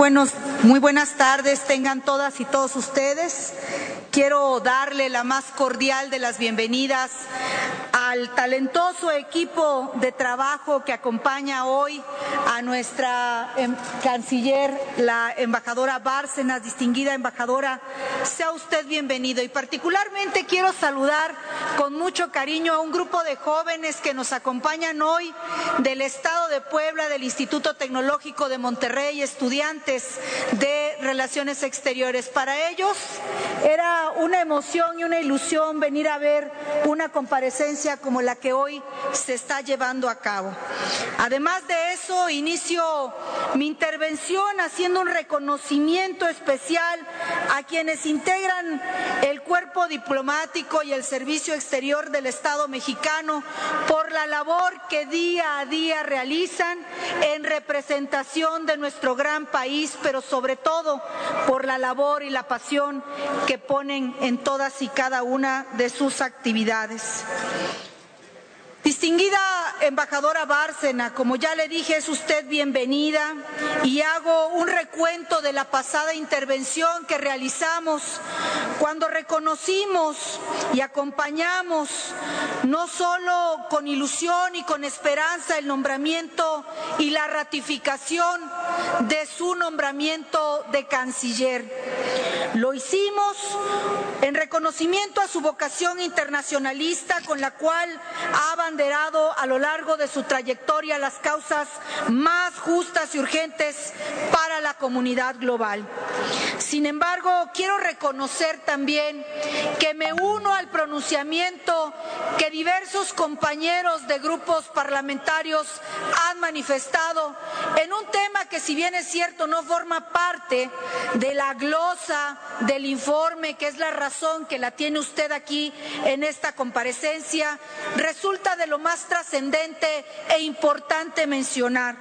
Muy buenas tardes, tengan todas y todos ustedes. Quiero darle la más cordial de las bienvenidas al talentoso equipo de trabajo que acompaña hoy a nuestra canciller, la embajadora Bárcenas, distinguida embajadora. Sea usted bienvenido y particularmente quiero saludar con mucho cariño a un grupo de jóvenes que nos acompañan hoy del Estado de Puebla, del Instituto Tecnológico de Monterrey, estudiantes de Relaciones Exteriores. Para ellos era una emoción y una ilusión venir a ver una comparecencia como la que hoy se está llevando a cabo. Además de eso, inicio mi intervención haciendo un reconocimiento especial a quienes integran el cuerpo diplomático y el servicio exterior del Estado mexicano por la labor que día a día realizan en representación de nuestro gran país, pero sobre todo por la labor y la pasión que ponen en todas y cada una de sus actividades. Distinguida embajadora Bárcena, como ya le dije, es usted bienvenida y hago un recuento de la pasada intervención que realizamos cuando reconocimos y acompañamos no solo con ilusión y con esperanza el nombramiento y la ratificación de su nombramiento de canciller. Lo hicimos en reconocimiento a su vocación internacionalista con la cual ha abanderado a lo largo de su trayectoria las causas más justas y urgentes para la comunidad global. Sin embargo, quiero reconocer también que me uno al pronunciamiento que diversos compañeros de grupos parlamentarios han manifestado en un tema que, si bien es cierto, no forma parte de la glosa del informe, que es la razón que la tiene usted aquí en esta comparecencia, resulta de lo más trascendente e importante mencionar.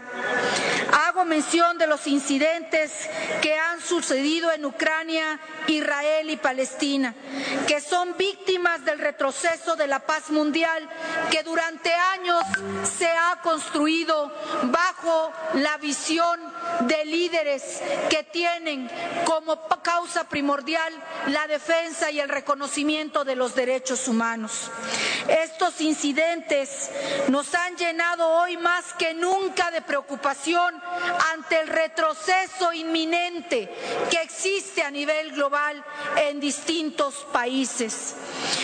Hago mención de los incidentes que han sucedido en Ucrania, Israel y Palestina, que son víctimas del retroceso de la paz mundial que durante años se ha construido bajo la visión de líderes que tienen como causa primordial la defensa y el reconocimiento de los derechos humanos. Estos incidentes nos han llenado hoy más que nunca de preocupación ante el retroceso inminente que existe a nivel global en distintos países.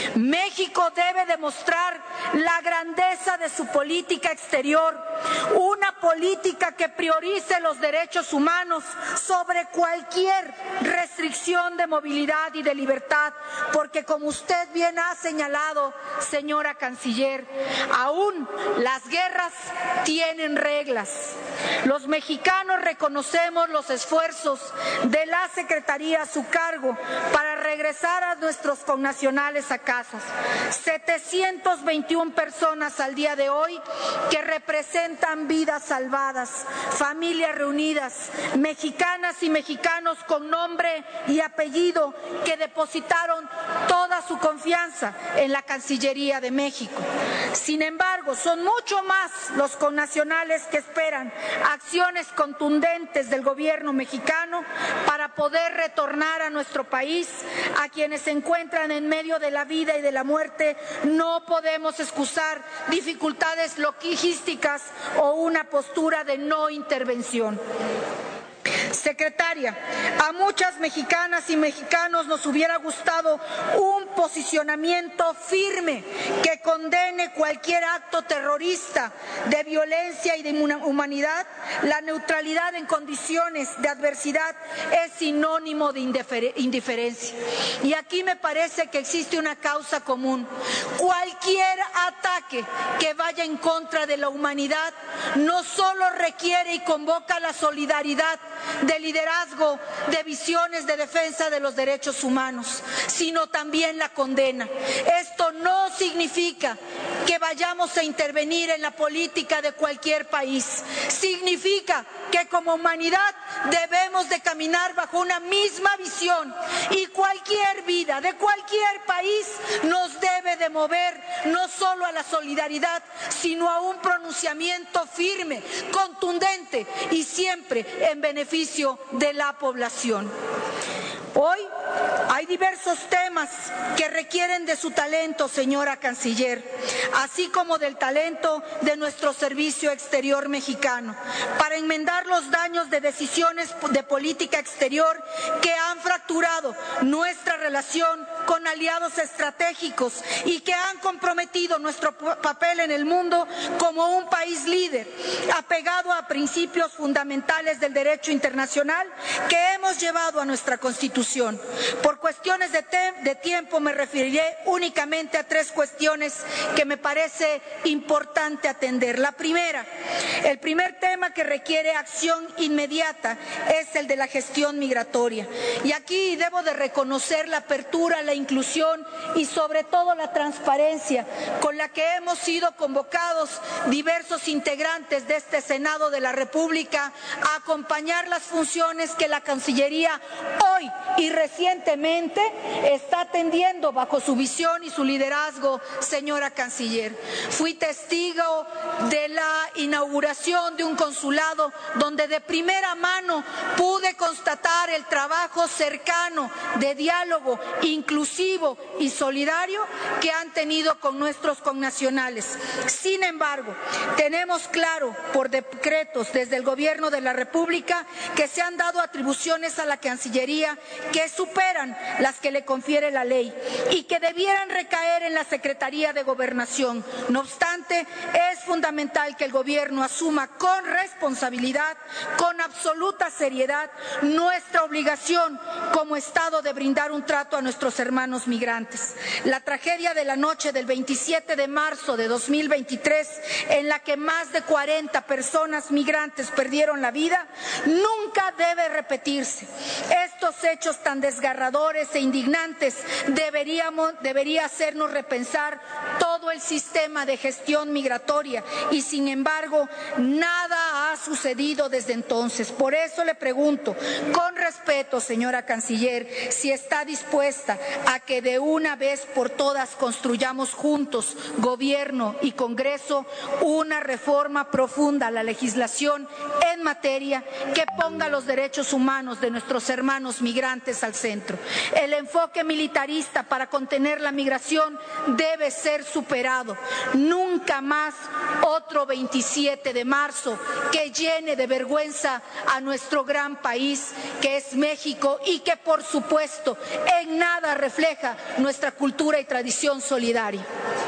México debe demostrar la grandeza de su política exterior, una política que priorice los derechos humanos sobre cualquier restricción de movilidad y de libertad, porque como usted bien ha señalado, señora canciller, aún las guerras tienen reglas. Los mexicanos reconocemos los esfuerzos de la Secretaría a su cargo para regresar a nuestros connacionales a casas. 721 personas al día de hoy que representan vidas salvadas, familias reunidas, mexicanas y mexicanos con nombre y apellido que depositaron toda su confianza en la Cancillería de México. Sin embargo, son mucho más los connacionales que esperan acciones contundentes del gobierno mexicano para poder retornar a nuestro país. A quienes se encuentran en medio de la vida y de la muerte no podemos excusar dificultades logísticas o una postura de no intervención. Secretaria, a muchas mexicanas y mexicanos nos hubiera gustado un posicionamiento firme que condene cualquier acto terrorista de violencia y de inhumanidad. La neutralidad en condiciones de adversidad es sinónimo de indiferencia. Y aquí me parece que existe una causa común. Cualquier ataque que vaya en contra de la humanidad no solo requiere y convoca la solidaridad de liderazgo, de visiones de defensa de los derechos humanos, sino también la condena. Esto no significa que vayamos a intervenir en la política de cualquier país. Significa que como humanidad debemos de caminar bajo una misma visión y cualquier vida de cualquier país nos debe de mover no solo a la solidaridad, sino a un pronunciamiento firme, contundente y siempre en beneficio de la población. Hoy hay diversos temas que requieren de su talento, señora Canciller, así como del talento de nuestro Servicio Exterior mexicano, para enmendar los daños de decisiones de política exterior que han fracturado nuestra relación con aliados estratégicos y que han comprometido nuestro papel en el mundo como un país líder, apegado a principios fundamentales del derecho internacional que hemos llevado a nuestra Constitución. Por cuestiones de tiempo me referiré únicamente a tres cuestiones que me parece importante atender. La primera, el primer tema que requiere acción inmediata es el de la gestión migratoria. Y aquí debo de reconocer la apertura, la inclusión y sobre todo la transparencia con la que hemos sido convocados diversos integrantes de este Senado de la República a acompañar las funciones que la Cancillería hoy y recientemente está atendiendo bajo su visión y su liderazgo, señora Canciller. Fui testigo de la inauguración de un consulado donde de primera mano pude constatar el trabajo cercano de diálogo inclusivo y solidario que han tenido con nuestros connacionales. Sin embargo, tenemos claro por decretos desde el Gobierno de la República que se han dado atribuciones a la Cancillería que superan las que le confiere la ley y que debieran recaer en la Secretaría de Gobernación. No obstante, es fundamental que el Gobierno asuma con responsabilidad, con absoluta seriedad, nuestra obligación como Estado de brindar un trato a nuestros hermanos migrantes. La tragedia de la noche del 27 de marzo de 2023, en la que más de 40 personas migrantes perdieron la vida, nunca debe repetirse. Estos hechos tan desgarradores e indignantes debería hacernos repensar todo el sistema de gestión migratoria y, sin embargo, nada ha sucedido desde entonces. Por eso le pregunto, con respeto, señora Canciller, si está dispuesta a que de una vez por todas construyamos juntos, Gobierno y Congreso, una reforma profunda a la legislación en materia que ponga los derechos humanos de nuestros hermanos migrantes al centro. El enfoque militarista para contener la migración debe ser superado. Nunca más otro 27 de marzo que llene de vergüenza a nuestro gran país que es México y que, por supuesto, en nada refleja nuestra cultura y tradición solidaria.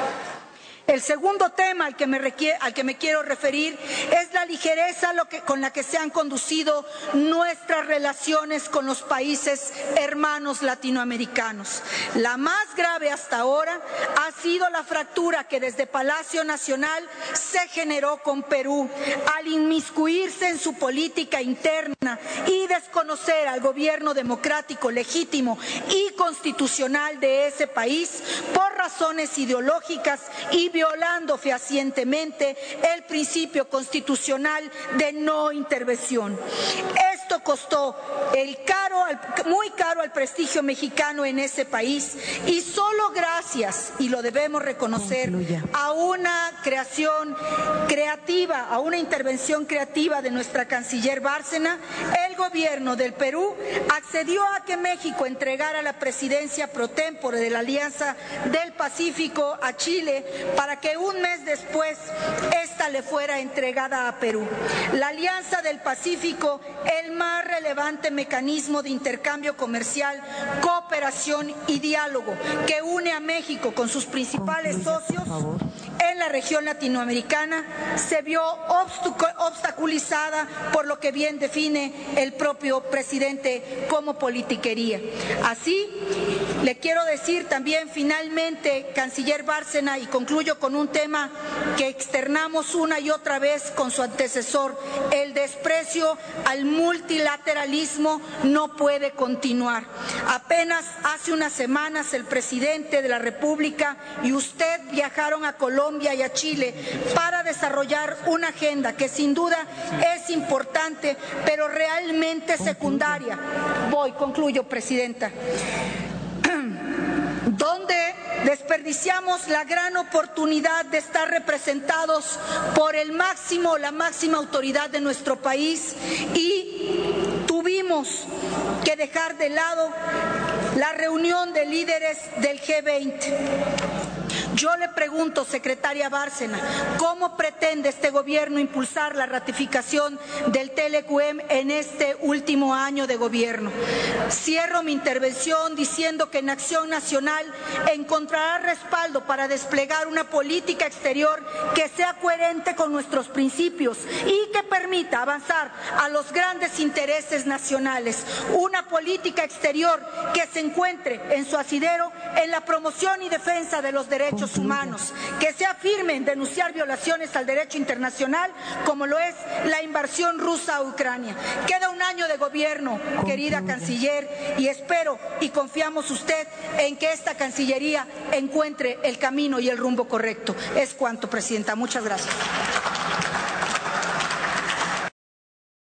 El segundo tema al que me quiero referir es la ligereza con la que se han conducido nuestras relaciones con los países hermanos latinoamericanos. La más grave hasta ahora ha sido la fractura que desde Palacio Nacional se generó con Perú al inmiscuirse en su política interna y desconocer al gobierno democrático, legítimo y constitucional de ese país por razones ideológicas y violando fehacientemente el principio constitucional de no intervención. Esto costó muy caro al prestigio mexicano en ese país y solo gracias, y lo debemos reconocer, a una creación creativa, a una intervención creativa de nuestra canciller Bárcena, el gobierno del Perú accedió a que México entregara la presidencia pro tempore de la Alianza del Pacífico a Chile para que un mes después esta le fuera entregada a Perú. La Alianza del Pacífico, el más relevante mecanismo de intercambio comercial, cooperación y diálogo que une a México con sus principales socios en la región latinoamericana, se vio obstaculizada por lo que bien define el propio presidente como politiquería. Así, le quiero decir también finalmente, canciller Bárcena, y concluyo con un tema que externamos una y otra vez con su antecesor: el desprecio al multilateralismo no puede continuar. Apenas hace unas semanas el presidente de la República y usted viajaron a Colombia Colombia y a Chile para desarrollar una agenda que sin duda es importante, pero realmente secundaria. Concluyo, Presidenta. Donde desperdiciamos la gran oportunidad de estar representados por la máxima autoridad de nuestro país y tuvimos que dejar de lado la reunión de líderes del G20. Yo le pregunto, secretaria Bárcena, ¿cómo pretende este gobierno impulsar la ratificación del TLQM en este último año de gobierno? Cierro mi intervención diciendo que en Acción Nacional encontrará respaldo para desplegar una política exterior que sea coherente con nuestros principios y que permita avanzar a los grandes intereses nacionales. Una política exterior que se encuentre en su asidero en la promoción y defensa de los derechos humanos, que sea firme en denunciar violaciones al derecho internacional, como lo es la invasión rusa a Ucrania. Queda un año de gobierno, querida canciller, y espero y confiamos usted en que esta Cancillería encuentre el camino y el rumbo correcto. Es cuanto, Presidenta. Muchas gracias.